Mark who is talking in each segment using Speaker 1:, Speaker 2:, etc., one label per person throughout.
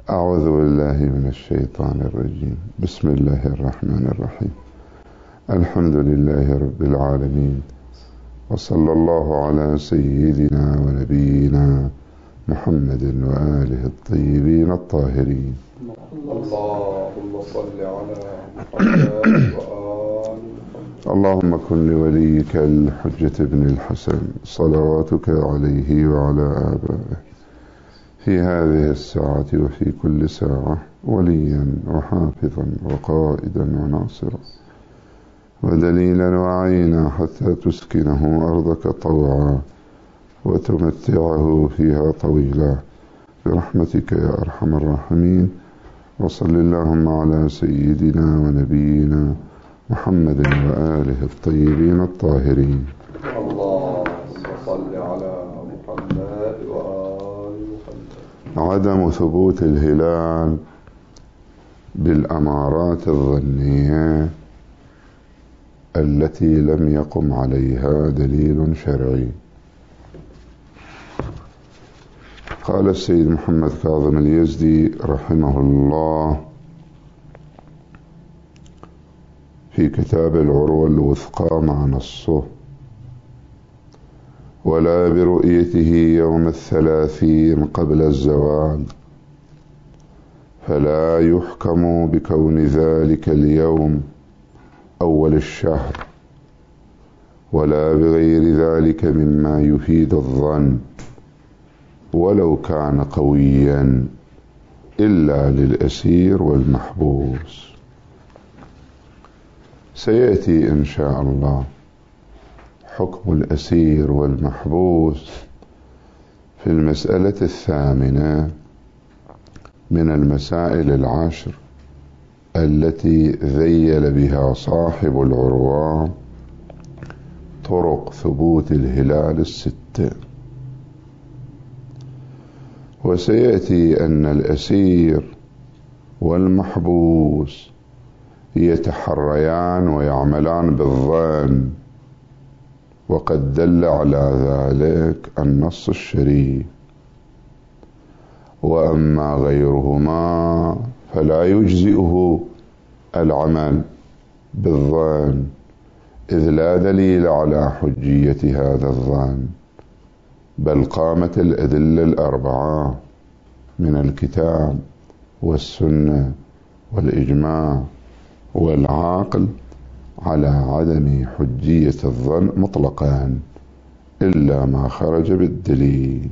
Speaker 1: أعوذ بالله من الشيطان الرجيم. بسم الله الرحمن الرحيم. الحمد لله رب العالمين، وصلى الله على سيدنا ونبينا محمد وآله الطيبين الطاهرين.
Speaker 2: اللهم صل على محمد وآل محمد.
Speaker 1: اللهم كن لوليك الحجة بن الحسن صلواتك عليه وعلى آبائه في هذه الساعة وفي كل ساعة وليا وحافظا وقائدا وناصرا ودليلا وعينا، حتى تسكنه أرضك طوعا وتمتعه فيها طويلا برحمتك يا أرحم الراحمين. وصل اللهم على سيدنا ونبينا محمد وآله الطيبين الطاهرين.
Speaker 2: اللهم صل على محمد وآل محمد.
Speaker 1: عدم ثبوت الهلال بالأمارات الظنية التي لم يقم عليها دليل شرعي. قال السيد محمد كاظم اليزدي رحمه الله في كتاب العروة الوثقى مع نصه: ولا برؤيته يوم 30 قبل الزوال، فلا يحكم بكون ذلك اليوم أول الشهر، ولا بغير ذلك مما يفيد الظن ولو كان قويا، إلا للأسير والمحبوس. سيأتي إن شاء الله حكم الأسير والمحبوس في المسألة 8 من المسائل 10 التي ذيل بها صاحب العروة طرق ثبوت الهلال 6. وسيأتي أن الأسير والمحبوس يتحريان ويعملان بالظن، وقد دل على ذلك النص الشريف. وأما غيرهما فلا يجزئه العمل بالظن، إذ لا دليل على حجية هذا الظن، بل قامت الأدلة 4 من الكتاب والسنة والإجماع والعقل على عدم حجية الظن مطلقا إلا ما خرج بالدليل.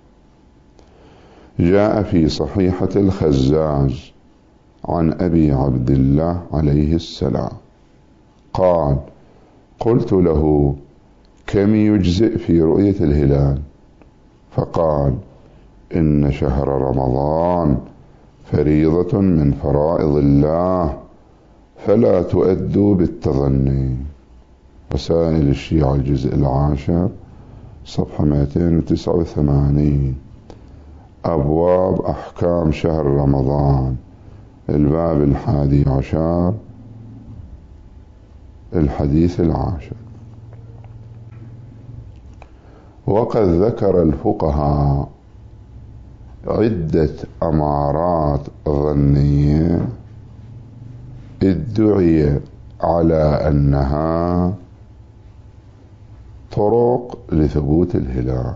Speaker 1: جاء في صحيحة الخزاز عن أبي عبد الله عليه السلام قال: قلت له: كم يجزئ في رؤية الهلال؟ فقال: إن شهر رمضان فريضة من فرائض الله، فلا تؤدوا بالتظني. رسائل الشيعة الجزء 10 صفحة 289. أبواب أحكام شهر رمضان، الباب 11 الحديث 10. وقد ذكر الفقهاء عدة أمارات ظنية ادعي على أنها طرق لثبوت الهلال.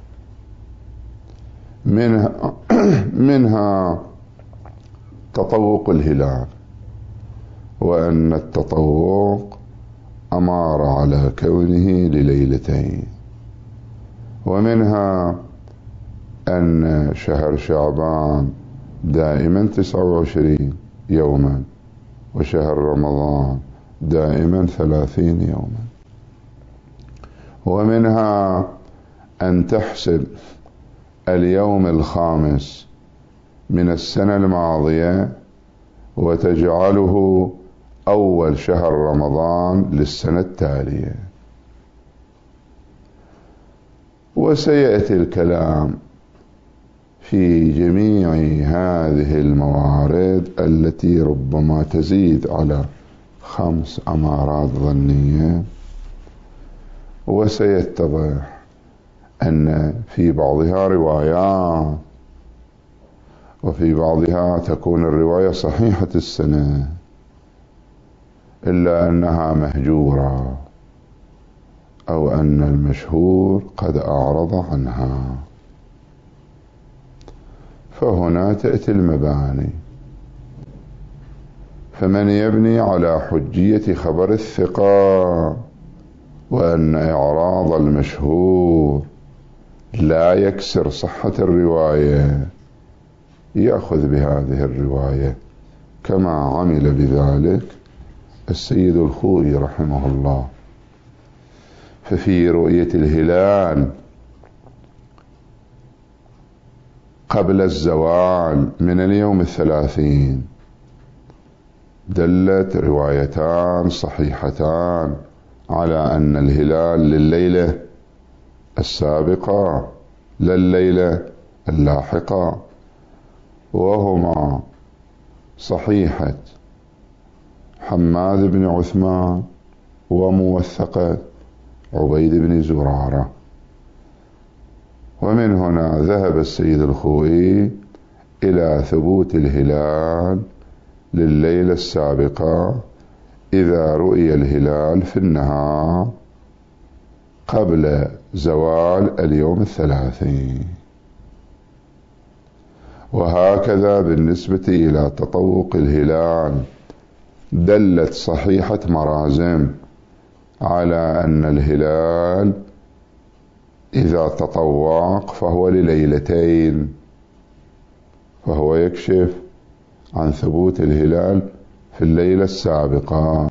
Speaker 1: منها تطوق الهلال، وأن التطوق أمار على كونه لليلتين. ومنها أن شهر شعبان دائما 29 يوما، وشهر رمضان دائما 30 يوما. ومنها أن تحسب اليوم الخامس من السنة الماضية وتجعله أول شهر رمضان للسنة التالية. وسيأتي الكلام في جميع هذه الموارد التي ربما تزيد على 5 أمارات ظنية. وسيتضح أن في بعضها روايات وفي بعضها تكون الرواية صحيحة السند إلا أنها مهجورة أو أن المشهور قد أعرض عنها. فهنا تأتي المباني. فمن يبني على حجية خبر الثقة وأن إعراض المشهور لا يكسر صحة الرواية يأخذ بهذه الرواية، كما عمل بذلك السيد الخوئي رحمه الله. ففي رؤية الهلال قبل الزوال من اليوم 30 دلت روايتان صحيحتان على أن الهلال لليلة السابقة لا الليلة اللاحقة، وهما صحيحة حماد بن عثمان وموثقة عبيد بن زرارة. ومن هنا ذهب السيد الخوئي إلى ثبوت الهلال لليلة السابقة إذا رؤي الهلال في النهار قبل زوال اليوم 30. وهكذا بالنسبة إلى تطوق الهلال دلت صحيحة مرازم على أن الهلال إذا تطوق فهو لليلتين، فهو يكشف عن ثبوت الهلال في الليلة السابقة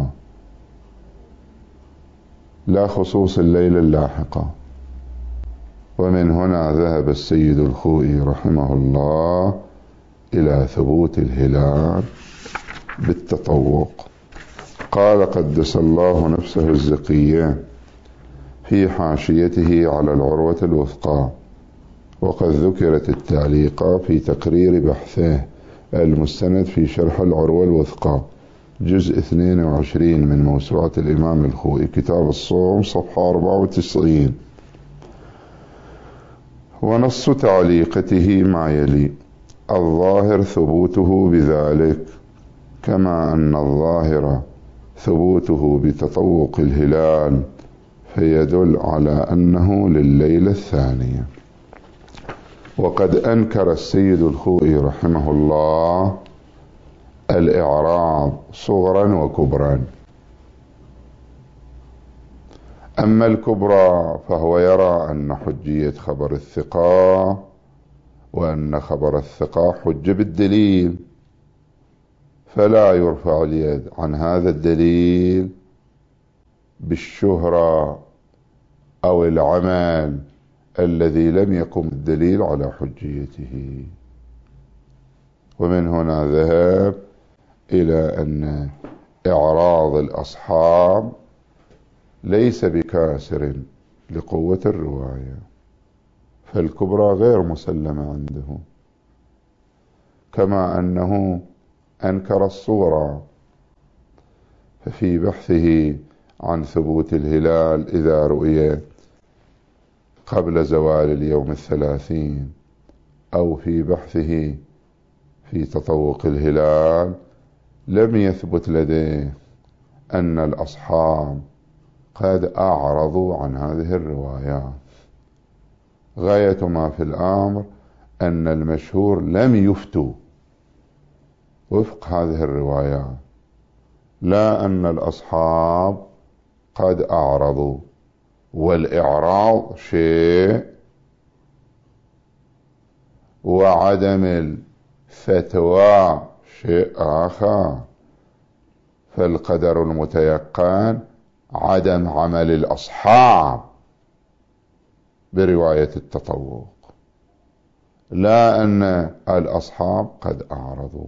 Speaker 1: لا خصوص الليلة اللاحقة. ومن هنا ذهب السيد الخوئي رحمه الله إلى ثبوت الهلال بالتطوق. قال قدس الله نفسه الزكية في حاشيته على العروة الوثقى، وقد ذكرت التعليقة في تقرير بحثه المستند في شرح العروة الوثقى جزء 22 من موسوعة الإمام الخوئي كتاب الصوم صفحة 94. ونص تعليقته ما يلي: الظاهر ثبوته بذلك، كما أن الظاهر ثبوته بتطوق الهلال، فيدل على أنه لليلة الثانية. وقد أنكر السيد الخوئي رحمه الله الإعراض صغرا وكبرا. أما الكبرى فهو يرى أن حجية خبر الثقة وأن خبر الثقة حجة بالدليل، فلا يرفع اليد عن هذا الدليل بالشهرة أو العمل الذي لم يقم الدليل على حجيته. ومن هنا ذهب إلى أن إعراض الأصحاب ليس بكاسر لقوة الرواية، فالكبرى غير مسلمة عنده، كما أنه أنكر الصغرى. ففي بحثه عن ثبوت الهلال إذا رؤي قبل زوال اليوم 30 أو في بحثه في تطوق الهلال لم يثبت لديه أن الأصحاب قد أعرضوا عن هذه الروايات. غاية ما في الأمر أن المشهور لم يفتوا وفق هذه الروايات، لا أن الأصحاب قد أعرضوا. والإعراض شيء وعدم الفتوى شيء آخر. فالقدر المتيقن عدم عمل الأصحاب برواية التطوق، لا أن الأصحاب قد أعرضوا.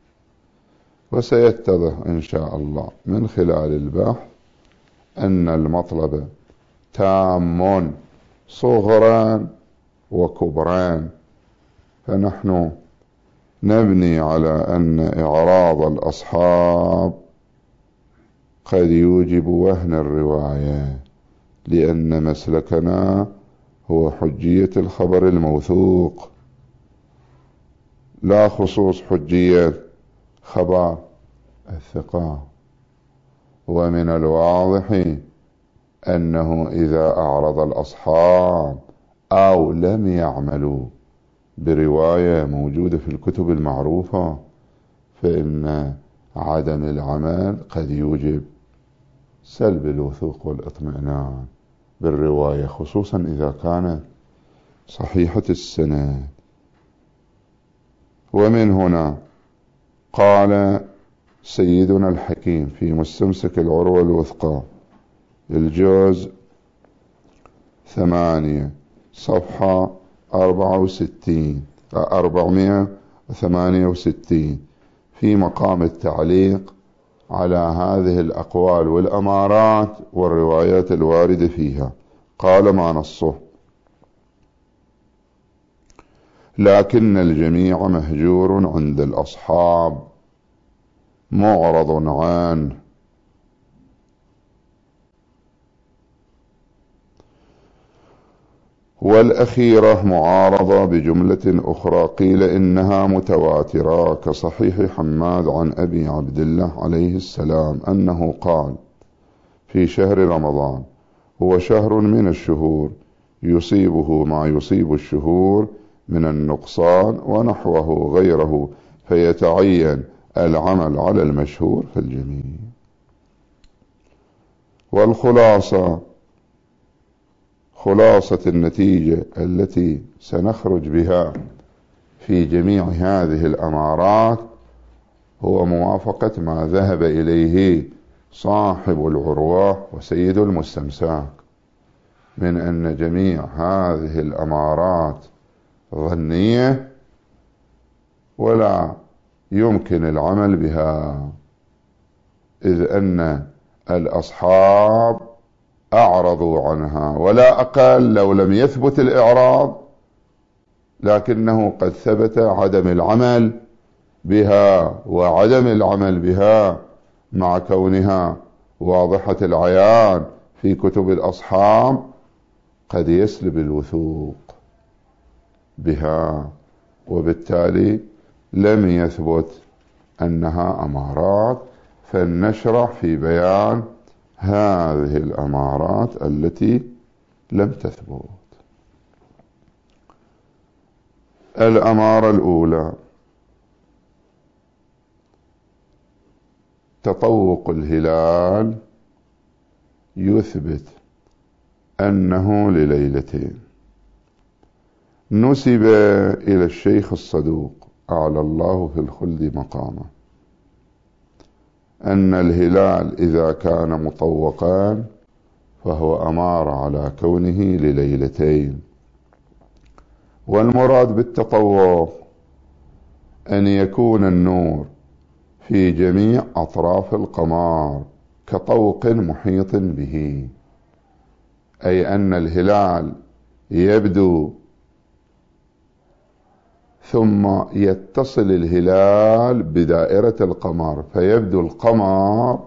Speaker 1: وسيتضح إن شاء الله من خلال البحث أن المطلب تام صغرا وكبران. فنحن نبني على أن إعراض الأصحاب قد يوجب وهن الرواية، لأن مسلكنا هو حجية الخبر الموثوق، لا خصوص حجية خبر الثقة. ومن الواضح أنه إذا أعرض الأصحاب أو لم يعملوا برواية موجودة في الكتب المعروفة فإن عدم العمل قد يوجب سلب الوثوق والاطمئنان بالرواية، خصوصا إذا كانت صحيحة السند. ومن هنا قال سيدنا الحكيم في مستمسك العروة الوثقى الجزء 8 صفحة 468 في مقام التعليق على هذه الأقوال والأمارات والروايات الواردة فيها. قال ما نصه: لكن الجميع مهجور عند الأصحاب معرض عنه، والأخيرة معارضة بجملة أخرى قيل إنها متواترة كصحيح حماد عن أبي عبد الله عليه السلام أنه قال في شهر رمضان: هو شهر من الشهور يصيبه ما يصيب الشهور من النقصان ونحوه غيره، فيتعين العمل على المشهور في الجميع. والخلاصة، خلاصة النتيجة التي سنخرج بها في جميع هذه الأمارات هو موافقة ما ذهب إليه صاحب العروة وسيد المستمساك من أن جميع هذه الأمارات ظنية ولا يمكن العمل بها، إذ أن الأصحاب أعرضوا عنها، ولا أقل لو لم يثبت الإعراض لكنه قد ثبت عدم العمل بها، وعدم العمل بها مع كونها واضحة العيان في كتب الأصحاب قد يسلب الوثوق بها، وبالتالي لم يثبت أنها أمارات. فلنشرح في بيان هذه الأمارات التي لم تثبت. الأمارة الأولى: تطوق الهلال يثبت أنه لليلتين. نسب إلى الشيخ الصدوق أعلى الله في الخلد مقامه أن الهلال إذا كان مطوقا فهو أمار على كونه لليلتين. والمراد بالتطوق أن يكون النور في جميع أطراف القمر كطوق محيط به، أي أن الهلال يبدو ثم يتصل الهلال بدائرة القمر فيبدو القمر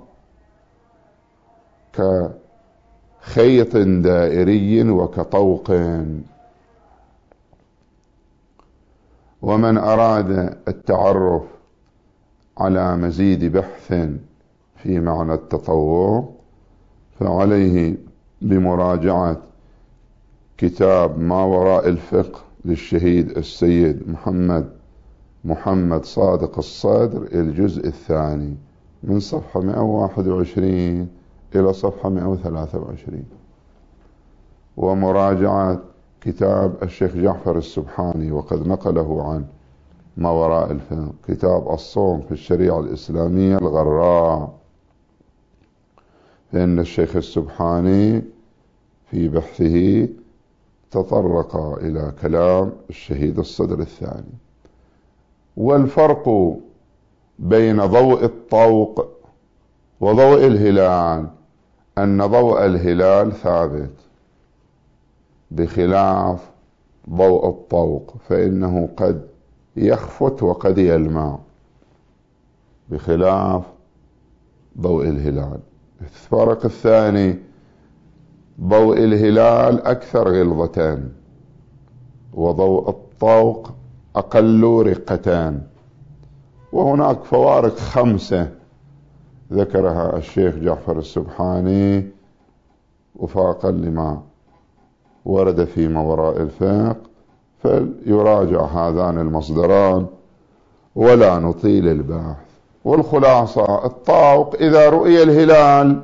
Speaker 1: كخيط دائري وكطوق. ومن أراد التعرف على مزيد بحث في معنى التطوق فعليه بمراجعة كتاب ما وراء الفقه للشهيد السيد محمد صادق الصدر الجزء 2 من صفحة 121 إلى صفحة 123، ومراجعة كتاب الشيخ جعفر السبحاني وقد نقله عن ما وراء الفقه كتاب الصوم في الشريعة الإسلامية الغراء، فإن الشيخ السبحاني في بحثه تطرق إلى كلام الشهيد الصدر الثاني. والفرق بين ضوء الطوق وضوء الهلال أن ضوء الهلال ثابت بخلاف ضوء الطوق فإنه قد يخفت وقد يلمع بخلاف ضوء الهلال. الفرق الثاني: ضوء الهلال أكثر غلظة وضوء الطوق أقل رقتان. وهناك فوارق 5 ذكرها الشيخ جعفر السبحاني وفاقا لما ورد في ما وراء الفقه، فليراجع هذان المصدران ولا نطيل البحث. والخلاصة الطوق إذا رؤي الهلال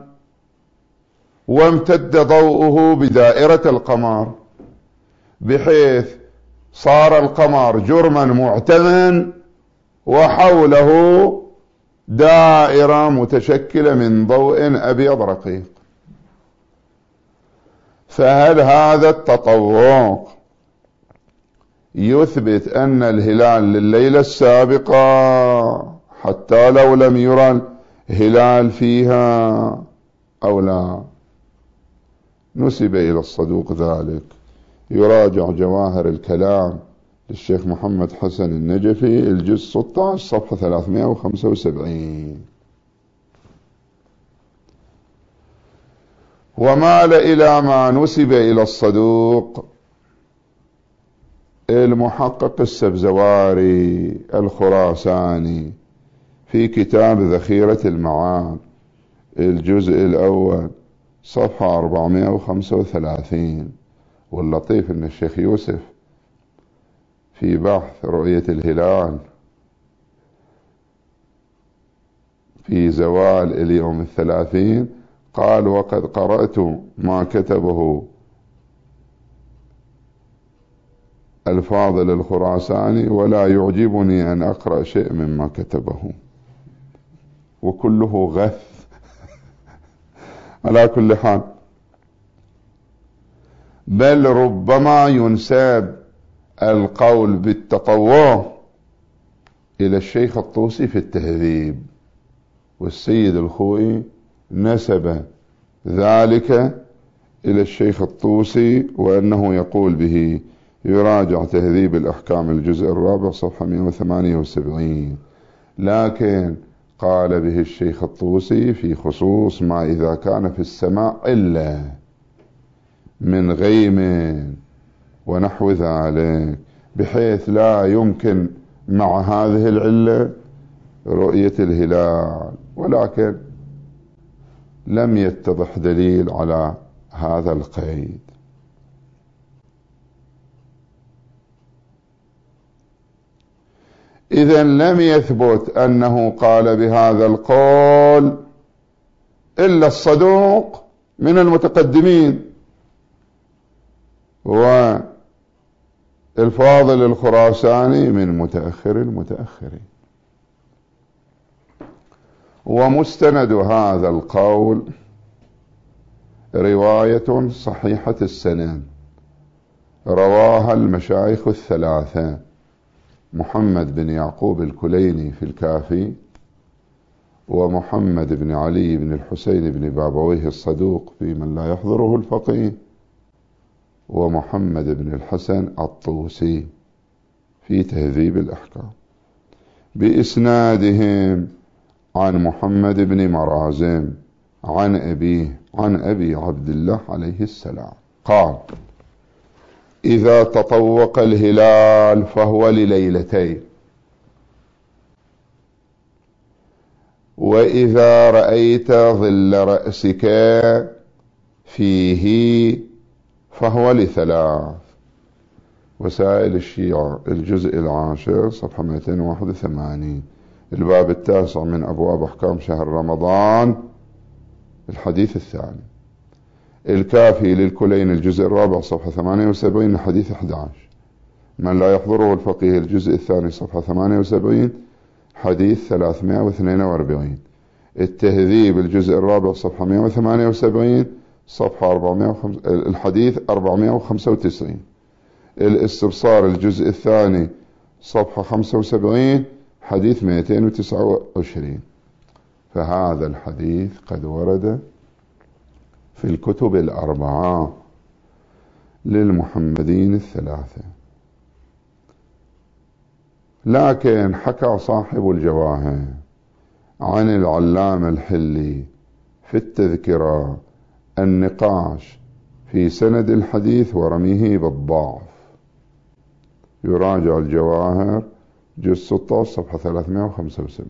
Speaker 1: وامتد ضوءه بدائرة القمر بحيث صار القمر جرما معتما وحوله دائرة متشكلة من ضوء أبيض رقيق، فهل هذا التطوق يثبت أن الهلال لليلة السابقة حتى لو لم يرى الهلال فيها أو لا؟ نسب إلى الصدوق ذلك. يراجع جواهر الكلام للشيخ محمد حسن النجفي الجزء 16 صفحة 375. ومال إلى ما نسب إلى الصدوق المحقق السبزواري الخراساني في كتاب ذخيرة المعاد الجزء الأول صفحة 435. واللطيف أن الشيخ يوسف في بحث رؤية الهلال في زوال اليوم 30 قال: وقد قرأت ما كتبه الفاضل الخراساني ولا يعجبني أن أقرأ شيء مما كتبه، وكله غث. على كل حال، بل ربما ينسب القول بالتطوع إلى الشيخ الطوسي في التهذيب، والسيد الخوئي نسب ذلك إلى الشيخ الطوسي وأنه يقول به. يراجع تهذيب الأحكام الجزء الرابع صفحة 178. لكن قال به الشيخ الطوسي في خصوص ما إذا كان في السماء إلا من غيم ونحو ذلك، بحيث لا يمكن مع هذه العلة رؤية الهلال، ولكن لم يتضح دليل على هذا القيد. إذن لم يثبت أنه قال بهذا القول إلا الصدوق من المتقدمين والفاضل الخراساني من متأخر المتأخرين. ومستند هذا القول رواية صحيحة السند رواها المشايخ الثلاثة: محمد بن يعقوب الكليني في الكافي، ومحمد بن علي بن الحسين بن بابويه الصدوق في من لا يحضره الفقيه، ومحمد بن الحسن الطوسي في تهذيب الأحكام، بإسنادهم عن محمد بن مرازم عن أبيه عن أبي عبد الله عليه السلام قال: إذا تطوق الهلال فهو لليلتين، وإذا رأيت ظل رأسك فيه فهو ل3. وسائل الشيعة الجزء 10 صفحة 281، الباب 9 من أبواب أحكام شهر رمضان الحديث الثاني، الكافي للكلين الجزء الرابع صفحة 78 الحديث 11، من لا يحضره الفقيه الجزء الثاني صفحة 78 حديث 342، التهذيب الجزء الرابع صفحة 178 صفحة 405 الحديث 495، الاستبصار الجزء الثاني صفحة 75 حديث 229. فهذا الحديث قد ورد في الكتب الأربعة للمحمدين الثلاثة. لكن حكى صاحب الجواهر عن العلامة الحلي في التذكرة النقاش في سند الحديث ورميه بالضعف، يراجع الجواهر جزء 16 صفحة 375.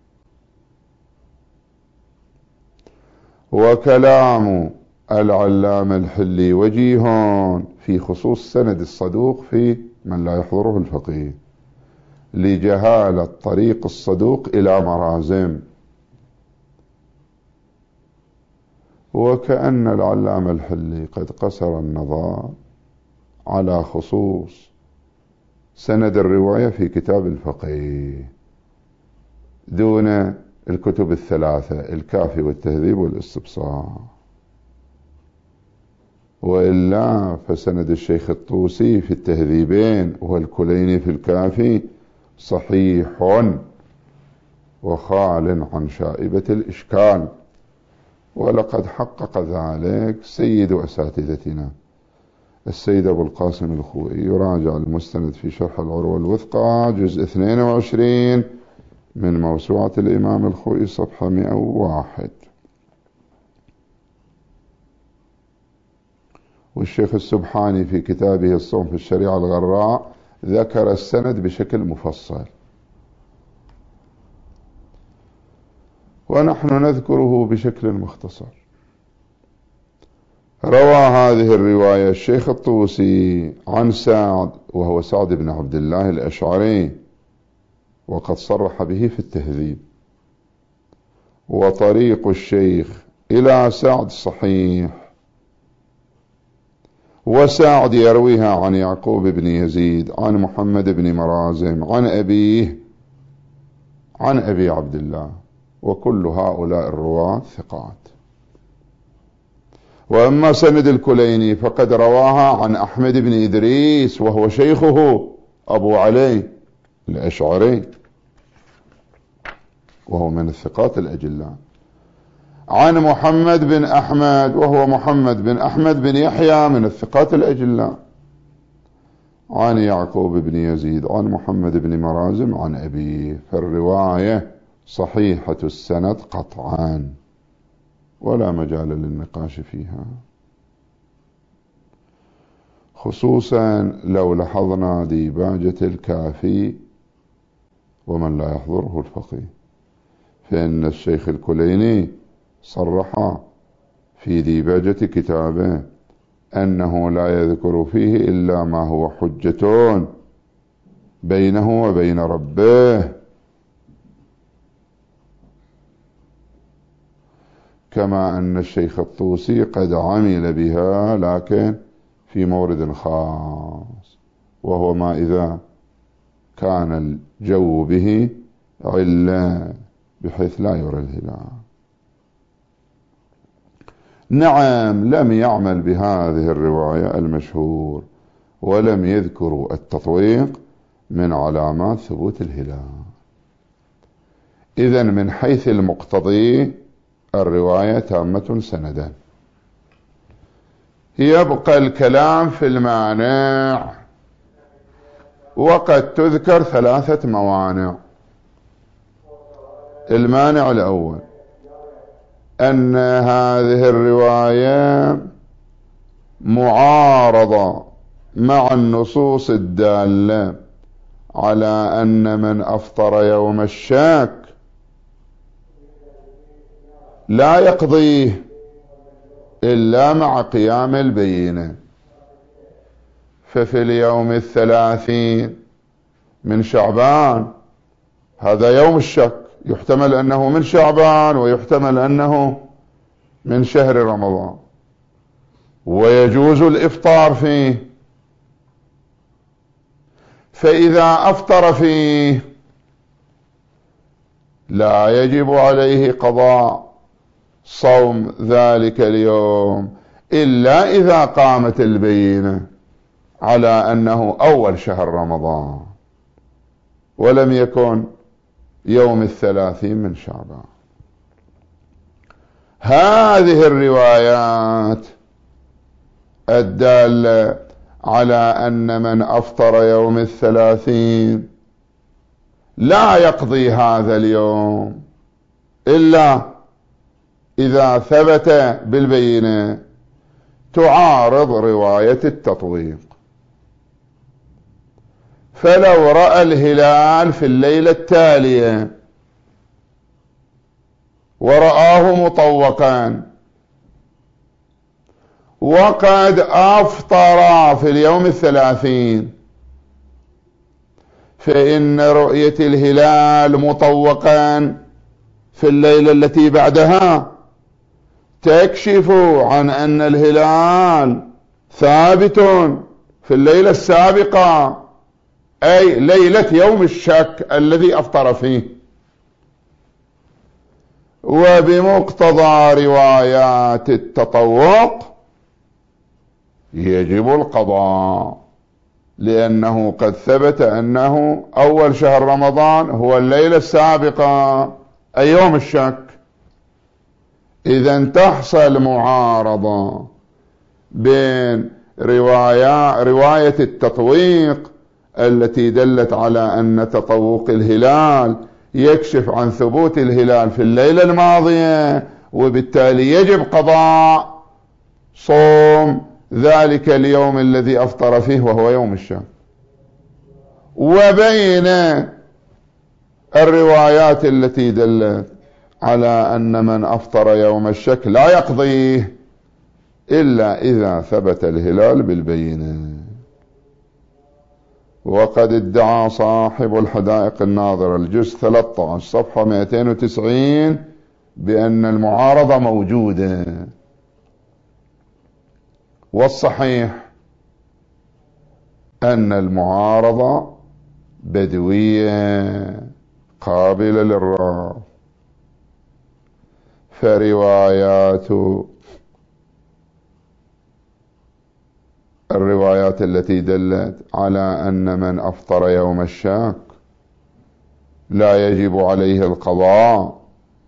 Speaker 1: وكلام العلامة الحلي وجيه في خصوص سند الصدوق في من لا يحضره الفقيه لجهالة طريق الصدوق إلى مرازم. وكأن العلامة الحلي قد قصر النظر على خصوص سند الرواية في كتاب الفقيه دون الكتب الثلاثة الكافي والتهذيب والاستبصار. وإلا فسند الشيخ الطوسي في التهذيبين والكليني في الكافي صحيح وخال عن شائبة الإشكال، ولقد حقق ذلك سيد أساتذتنا السيد أبو القاسم الخوئي. يراجع المستند في شرح العروة الوثقى جزء 22 من موسوعة الإمام الخوئي صفحة 101. والشيخ السبحاني في كتابه الصوم في الشريعة الغراء ذكر السند بشكل مفصل، ونحن نذكره بشكل مختصر. روى هذه الرواية الشيخ الطوسي عن سعد، وهو سعد بن عبد الله الأشعري، وقد صرح به في التهذيب. وطريق الشيخ إلى سعد صحيح، وسعد يرويها عن يعقوب بن يزيد عن محمد بن مرازم عن أبيه عن أبي عبد الله، وكل هؤلاء الرواة ثقات. وأما سند الكليني فقد رواها عن أحمد بن إدريس وهو شيخه أبو علي الأشعري، وهو من الثقات الأجلاء، عن محمد بن أحمد وهو محمد بن أحمد بن يحيى من الثقات الأجلاء، عن يعقوب بن يزيد عن محمد بن مرازم عن أبيه. فالرواية صحيحة السند قطعا ولا مجال للنقاش فيها، خصوصا لو لاحظنا ديباجة الكافي ومن لا يحضره الفقيه، فإن الشيخ الكليني صرح في ديباجة كتابه أنه لا يذكر فيه إلا ما هو حجة بينه وبين ربه، كما أن الشيخ الطوسي قد عمل بها لكن في مورد خاص، وهو ما إذا كان الجو به علة بحيث لا يرى الهلال. نعم، لم يعمل بهذه الرواية المشهور، ولم يذكروا التطويق من علامات ثبوت الهلال. إذن من حيث المقتضي الرواية تامة سندا. يبقى الكلام في المانع، وقد تذكر 3 موانع. المانع الأول أن هذه الرواية معارضة مع النصوص الدالة على أن من أفطر يوم الشك لا يقضيه إلا مع قيام البينة. ففي اليوم 30 من شعبان، هذا يوم الشك، يحتمل أنه من شعبان ويحتمل أنه من شهر رمضان، ويجوز الإفطار فيه. فإذا أفطر فيه لا يجب عليه قضاء صوم ذلك اليوم إلا إذا قامت البينة على أنه أول شهر رمضان ولم يكن يوم 30 من شعبان. هذه الروايات الدالة على أن من أفطر يوم 30 لا يقضي هذا اليوم إلا إذا ثبت بالبينة تعارض رواية التطويق. فلو رأى الهلال في الليلة التالية ورآه مطوقا وقد أفطر في اليوم 30، فإن رؤية الهلال مطوقا في الليلة التي بعدها تكشف عن أن الهلال ثابت في الليلة السابقة، أي ليلة يوم الشك الذي أفطر فيه. وبمقتضى روايات التطوق يجب القضاء، لأنه قد ثبت أنه أول شهر رمضان هو الليلة السابقة أي يوم الشك. إذن تحصل معارضة بين رواية التطويق التي دلت على أن تطوق الهلال يكشف عن ثبوت الهلال في الليلة الماضية، وبالتالي يجب قضاء صوم ذلك اليوم الذي أفطر فيه وهو يوم الشك، وبين الروايات التي دلت على أن من أفطر يوم الشك لا يقضيه إلا إذا ثبت الهلال بالبينة. وقد ادعى صاحب الحدائق الناظرة الجزء 13 صفحة 290 بأن المعارضة موجودة، والصحيح أن المعارضة بدوية قابلة للرفض. الروايات التي دلت على أن من أفطر يوم الشك لا يجب عليه القضاء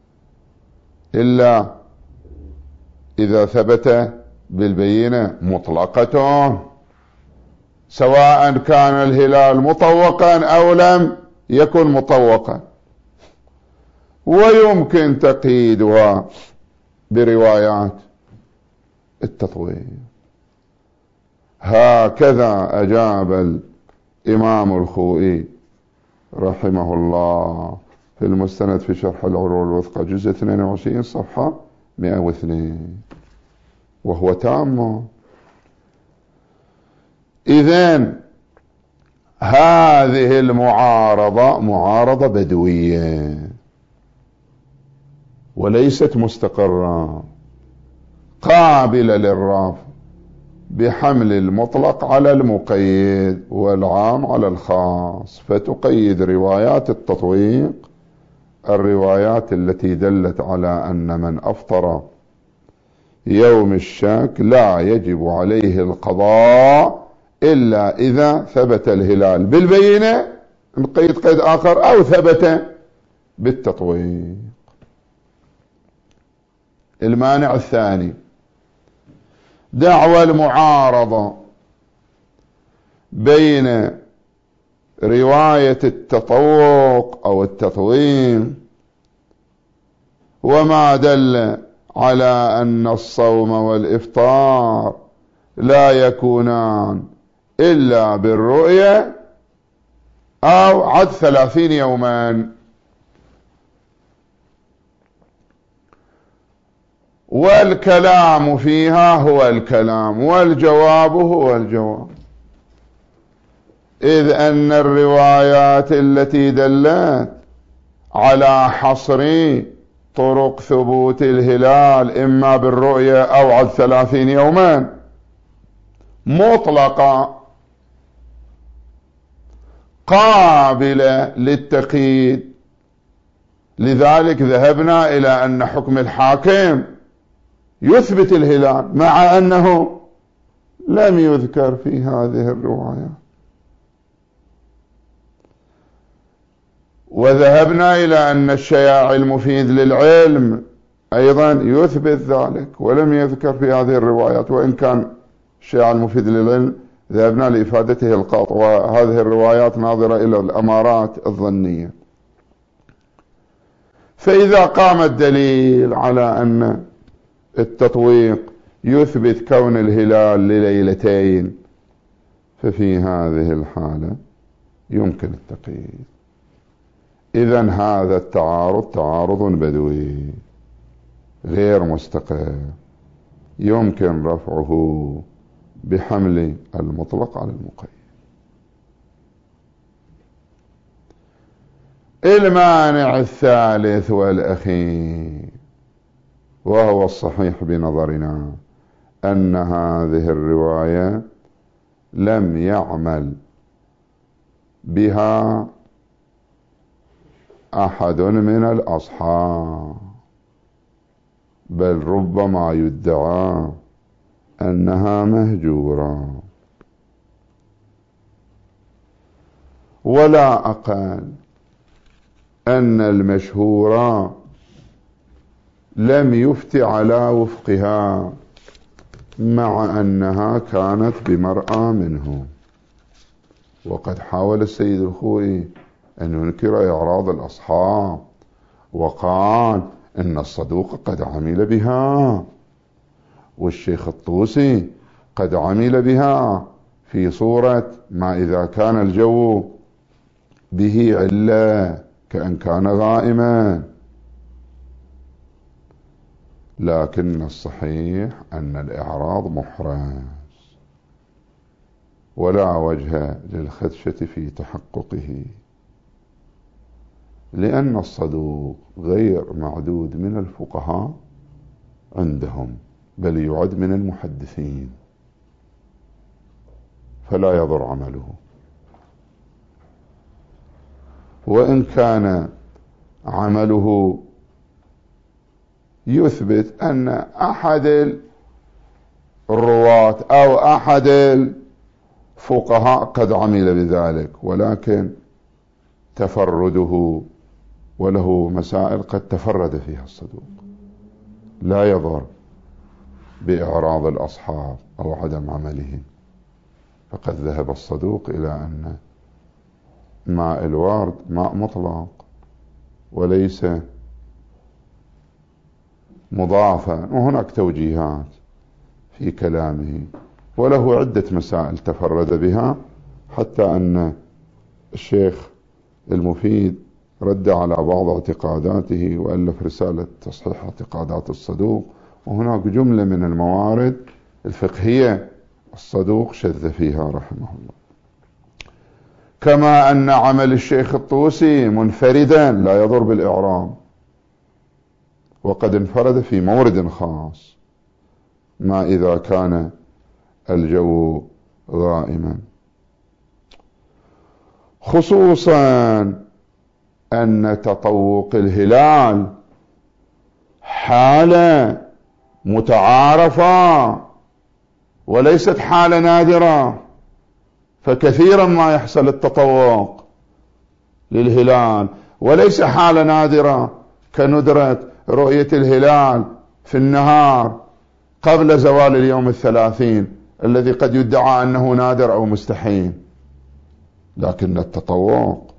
Speaker 1: إلا إذا ثبت بالبينة مطلقة، سواء كان الهلال مطوقا أو لم يكن مطوقا، ويمكن تقييدها بروايات التطويق. هكذا أجاب الإمام الخوئي رحمه الله في المستند في شرح العروة الوثقى جزء 22 صفحة 102، وهو تام. إذن هذه المعارضة معارضة بدوية وليست مستقرة، قابلة للرفض بحمل المطلق على المقيد والعام على الخاص. فتقيد روايات التطويق الروايات التي دلت على أن من أفطر يوم الشك لا يجب عليه القضاء إلا إذا ثبت الهلال بالبينة، نقيد قيد آخر، أو ثبت بالتطويق. المانع الثاني دعوى المعارضة بين رواية التطوق أو التطويق وما دل على أن الصوم والإفطار لا يكونان إلا بالرؤية أو عد 30 يوما. والكلام فيها هو الكلام والجواب هو الجواب، إذ أن الروايات التي دلت على حصر طرق ثبوت الهلال إما بالرؤية أو عد 30 يوما مطلقة قابلة للتقييد. لذلك ذهبنا إلى أن حكم الحاكم يثبت الهلال مع أنه لم يذكر في هذه الرواية، وذهبنا إلى أن الشياع المفيد للعلم أيضا يثبت ذلك ولم يذكر في هذه الروايات، وإن كان الشياع المفيد للعلم ذهبنا لإفادته القاطع، وهذه الروايات ناظرة إلى الأمارات الظنية. فإذا قام الدليل على أن التطويق يثبت كون الهلال لليلتين، ففي هذه الحالة يمكن التقييد. إذن هذا التعارض تعارض بدوي غير مستقر، يمكن رفعه بحمل المطلق على المقيد. المانع الثالث والأخير وهو الصحيح بنظرنا أن هذه الرواية لم يعمل بها أحد من الأصحاب، بل ربما يدعى أنها مهجورة، ولا أقل أن المشهورة لم يفت على وفقها مع أنها كانت بمرأى منه. وقد حاول السيد الخوئي أن ينكر إعراض الأصحاب وقال إن الصدوق قد عمل بها، والشيخ الطوسي قد عمل بها في صورة ما إذا كان الجو به علة كأن كان غائما. لكن الصحيح أن الإعراض محرز ولا وجه للخدشة في تحققه، لأن الصدوق غير معدود من الفقهاء عندهم، بل يعد من المحدثين، فلا يضر عمله. وإن كان عمله يثبت أن أحد الرواة أو أحد الفقهاء قد عمل بذلك، ولكن تفرده وله مسائل قد تفرد فيها الصدوق، لا يضر بإعراض الأصحاب أو عدم عملهم. فقد ذهب الصدوق إلى أن ماء الورد ماء مطلق وليس مضافا، وهناك توجيهات في كلامه، وله عدة مسائل تفرد بها، حتى أن الشيخ المفيد رد على بعض اعتقاداته وألف رسالة تصحيح اعتقادات الصدوق، وهناك جملة من الموارد الفقهية الصدوق شذ فيها رحمه الله. كما أن عمل الشيخ الطوسي منفردا لا يضر بالإعراب، وقد انفرد في مورد خاص ما إذا كان الجو غائما، خصوصا أن تطوق الهلال حالة متعارفة وليست حالة نادرة، فكثيرا ما يحصل التطوق للهلال، وليس حالة نادرة كندرة رؤية الهلال في النهار قبل زوال اليوم 30 الذي قد يدعى أنه نادر أو مستحيل. لكن التطوق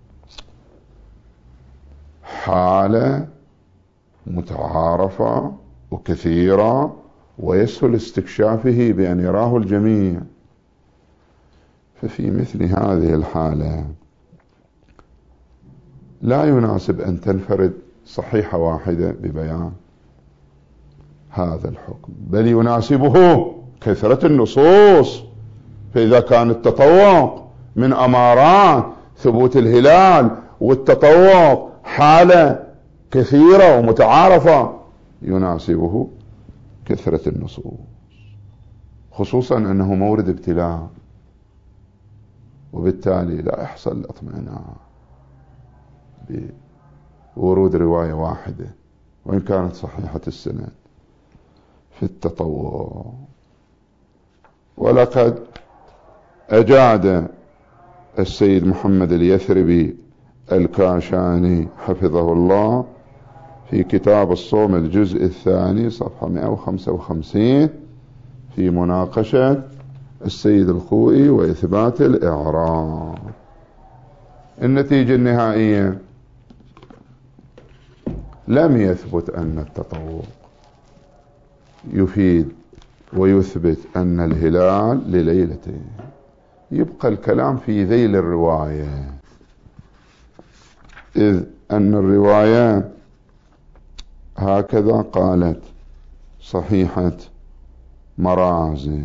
Speaker 1: حالة متعارفة وكثيرة، ويسهل استكشافه بأن يراه الجميع. ففي مثل هذه الحالة لا يناسب أن تنفرد صحيحة واحدة ببيان هذا الحكم، بل يناسبه كثرة النصوص. فإذا كان التطوق من أمارات ثبوت الهلال، والتطوق حالة كثيرة ومتعارفة، يناسبه كثرة النصوص، خصوصا أنه مورد ابتلاء، وبالتالي لا يحصل الاطمئنان بورود رواية واحدة وإن كانت صحيحة السند في التطوع. ولقد أجاد السيد محمد اليثربي الكاشاني حفظه الله في كتاب الصوم الجزء الثاني صفحة 155 في مناقشة السيد الخوئي وإثبات الإعراب. النتيجة النهائية: لم يثبت أن التطوق يفيد ويثبت أن الهلال لليلتين، يبقى الكلام في ذيل الرواية، إذ أن الرواية هكذا قالت صحيحة مرازي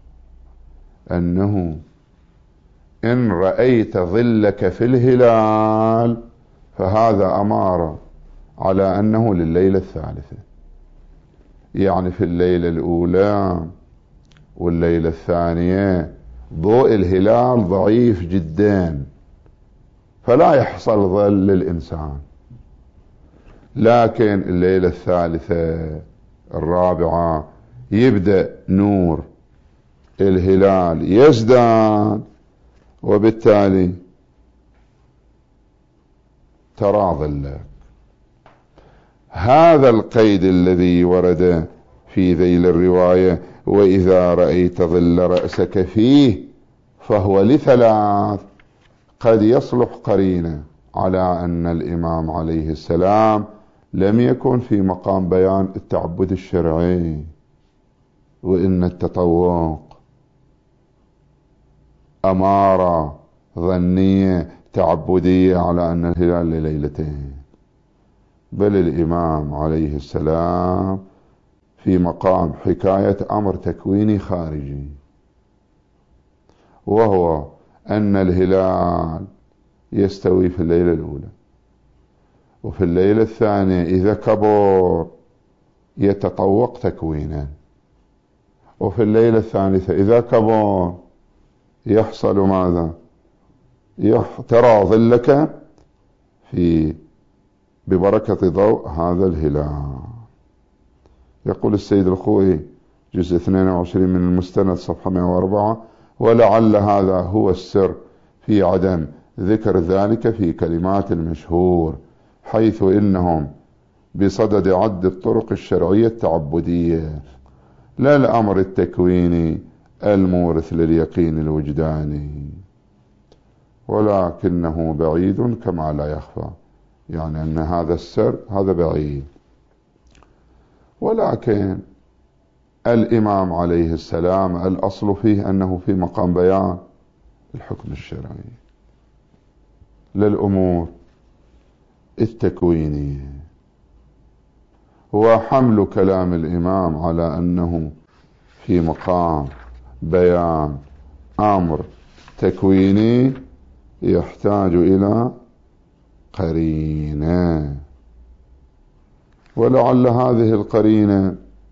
Speaker 1: أنه إن رأيت ظلك في الهلال فهذا أمارة على أنه لليلة الثالثة، يعني في الليلة الأولى والليلة الثانية ضوء الهلال ضعيف جدا فلا يحصل ظل للإنسان، لكن الليلة الثالثة الرابعة يبدأ نور الهلال يزداد، وبالتالي ترى ظلك. هذا القيد الذي ورد في ذيل الرواية وإذا رأيت ظل رأسك فيه فهو لثلاث، قد يصلح قرينة على أن الإمام عليه السلام لم يكن في مقام بيان التعبد الشرعي، وإن التطوق أمارة ظنية تعبدية على أن الهلال لليلتين، بل الإمام عليه السلام في مقام حكاية أمر تكويني خارجي، وهو أن الهلال يستوي في الليلة الأولى، وفي الليلة الثانية إذا كبر يتطوق تكوينا، وفي الليلة الثالثة إذا كبر يحصل ماذا؟ ترى ظلك ببركة ضوء هذا الهلال. يقول السيد الخوئي جزء 22 من المستند صفحة 104: ولعل هذا هو السر في عدم ذكر ذلك في كلمات المشهور، حيث إنهم بصدد عد الطرق الشرعية التعبدية لا الأمر التكويني المورث لليقين الوجداني، ولكنه بعيد كما لا يخفى، يعني أن هذا السر هذا بعيد. ولكن الإمام عليه السلام الأصل فيه أنه في مقام بيان الحكم الشرعي للأمور التكوينية، وحمل كلام الإمام على أنه في مقام بيان أمر تكويني يحتاج إلى قرينة، ولعل هذه القرينة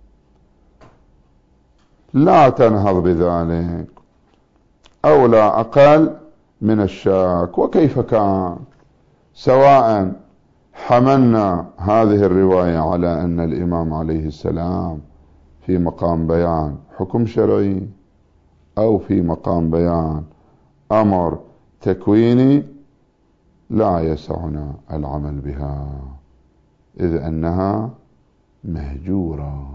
Speaker 1: لا تنهض بذلك أو لا أقل من الشك. وكيف كان، سواء حملنا هذه الرواية على أن الإمام عليه السلام في مقام بيان حكم شرعي أو في مقام بيان أمر تكويني، لا يسعنا العمل بها، إذ أنها مهجورة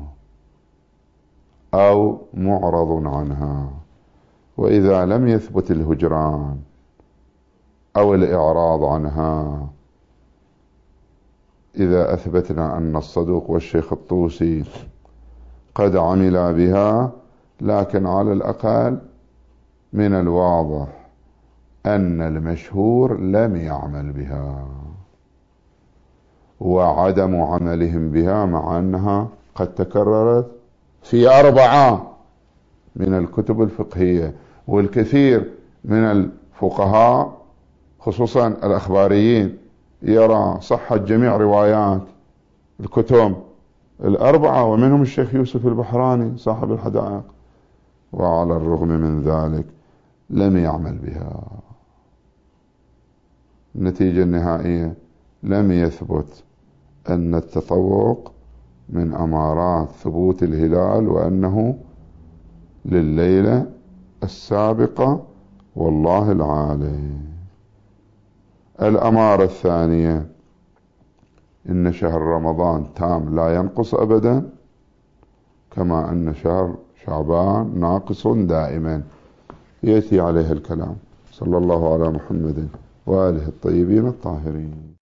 Speaker 1: أو معرض عنها. وإذا لم يثبت الهجران أو الإعراض عنها، إذا أثبتنا أن الصدوق والشيخ الطوسي قد عملا بها، لكن على الأقل من الواضح أن المشهور لم يعمل بها، وعدم عملهم بها مع أنها قد تكررت في 4 من الكتب الفقهية، والكثير من الفقهاء خصوصا الأخباريين يرى صحة جميع روايات الكتب 4، ومنهم الشيخ يوسف البحراني صاحب الحدائق، وعلى الرغم من ذلك لم يعمل بها. النتيجة النهائية لم يثبت أن التطوق من أمارات ثبوت الهلال وأنه لليلة السابقة، والله العالم. الأمارة الثانية إن شهر رمضان تام لا ينقص أبدا، كما أن شهر شعبان ناقص دائما، يأتي عليه الكلام. صلى الله على محمد وآله الطيبين الطاهرين.